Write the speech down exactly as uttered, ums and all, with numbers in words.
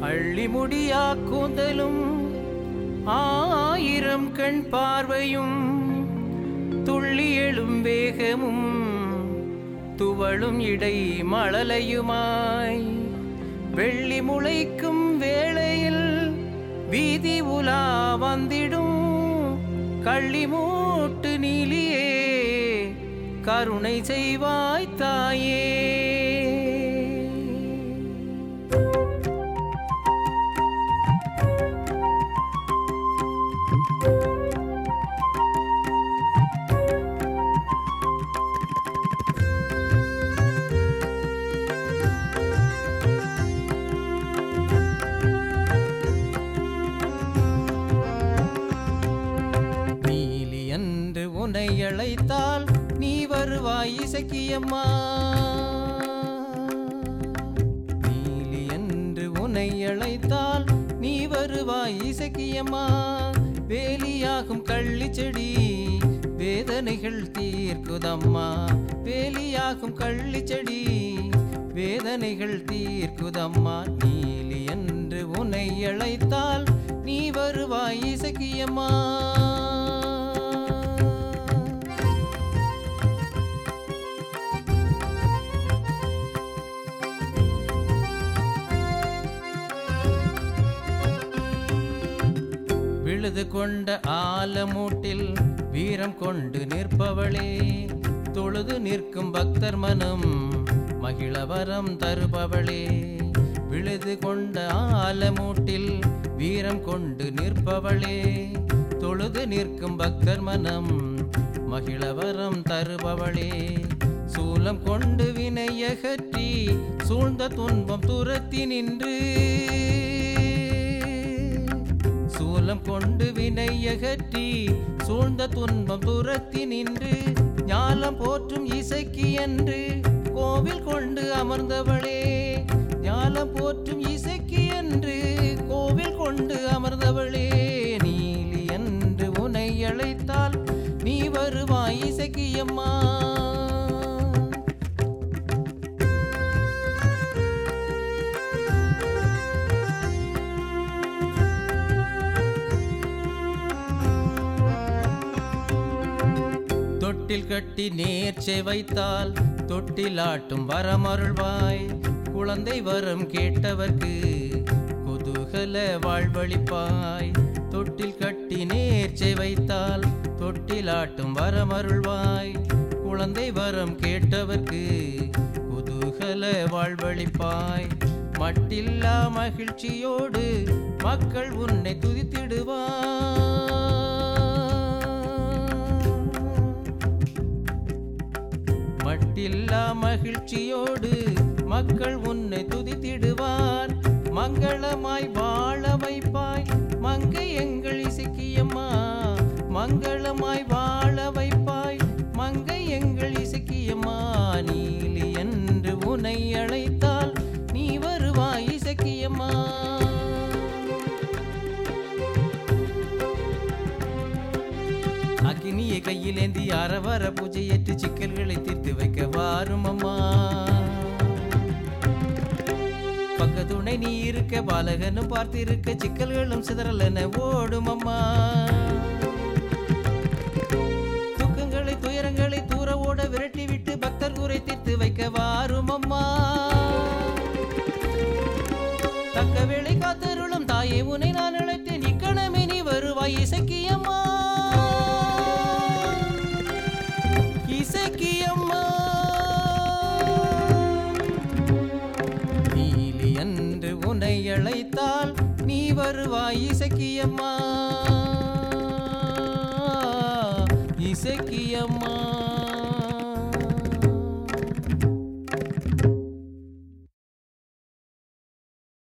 அள்ளி முடியா கூந்தலும் ஆயிரம் கண் பார்வையும் துள்ளி எழும் வேகமும் துவளும் இடை மழலையுமாய் வெள்ளி முளைக்கும் வேளையில் வீதி உலா வந்திடும் கள்ளி மூட்டு நீலியே கருணை செய்வாய் தாயே. உன்னை அழைத்தால் நீ வருவாய் இசக்கியம்மா. நீலி என்று உன்னை அழைத்தால் நீ வருவாய் இசக்கியம்மா. வேலியாகும் கள்ளி செடி வேதனைகள் தீர்க்குதம்மா. வேலியாகும் கள்ளி செடி வேதனைகள் தீர்க்குதம்மா. நீலி என்று உன்னை அழைத்தால் நீ வருவாய் இசக்கியம்மா. விழுது கொண்ட ஆலமூட்டில் வீரம் கொண்டு நிற்பவளே, தொழுது நிற்கும் பக்தர் மனம் மகிழவரம் தருபவளே. விழுது கொண்ட ஆலமூட்டில் வீரம் கொண்டு நிற்பவளே, தொழுது நிற்கும் பக்தர் மனம் மகிழவரம் தருபவளே. சூலம் கொண்டு வினையகற்றி சூழ்ந்த துன்பம் துரத்தி நின்று, சூலம் கொண்டு வினையகற்றி சூழ்ந்த துன்பம் துரத்தி நின்று, ஞாலம் போற்றும் இசைக்கு என்று கோவில் கொண்டு அமர்ந்தவளே. ஞாலம் போற்றும் இசைக்கு என்று கோவில் கொண்டு அமர்ந்தவளே. நீலி என்று உன்னை அழைத்தால் நீ வருவாய் இசக்கியம்மா. தொட்டில் கட்டி நேர்ச்சை வைத்தால் தொட்டில் ஆட்டும் வரமருள்வாய். குழந்தை வரம் கேட்டவர்க்கு குதூகல வாழ்வழிப்பாய். தொட்டில் கட்டி நேர்ச்சை வைத்தால் தொட்டில் ஆட்டும் வரமருள்வாய். குழந்தை வரம் கேட்டவர்க்கு குதூகல வாழ்வழிப்பாய். மட்டில்லா மகிழ்ச்சியோடு மக்கள் உன்னை துதித்திடுவார். மட்டில்லா மகிழ்ச்சியோடு மக்கள் உன்னை துதித்திடுவார். மங்களமாய் வாழ வைப்பாய் மங்கை எங்கள் இசக்கியம்மா. மங்களமாய் வாழ வைப்பாய் மங்கை எங்கள் இசக்கியம்மா. நீலி என்று உன்னை அழைத்தால் நீ வருவாய் இசக்கியம்மா. அக்கினியை கையிலேந்தி அறவர பூஜையேற்று சிக்கல்களை தீர்த்து வைக்க வாரும் அம்மா. பக்கத்துணை நீ இருக்க பாலகனும் பார்த்திருக்க சிக்கல்களும் சிதறலென ஓடும் அம்மா. துக்கங்களை துயரங்களை தூர ஓட விரட்டி விட்டு பக்தர் கூரை தீர்த்து வைக்க வாரும் அம்மா. தக்க வேளை காத்தருளும் தாயே உன்னை நான் அழைத்தேன் இக்கணமே நீ வருவாய் இசக்கியம்மா. இசக்கியம்மா நீலி என்று உன்னை அழைத்தால் நீ வருவாய் இசக்கியம்மா. இசக்கியம்மா.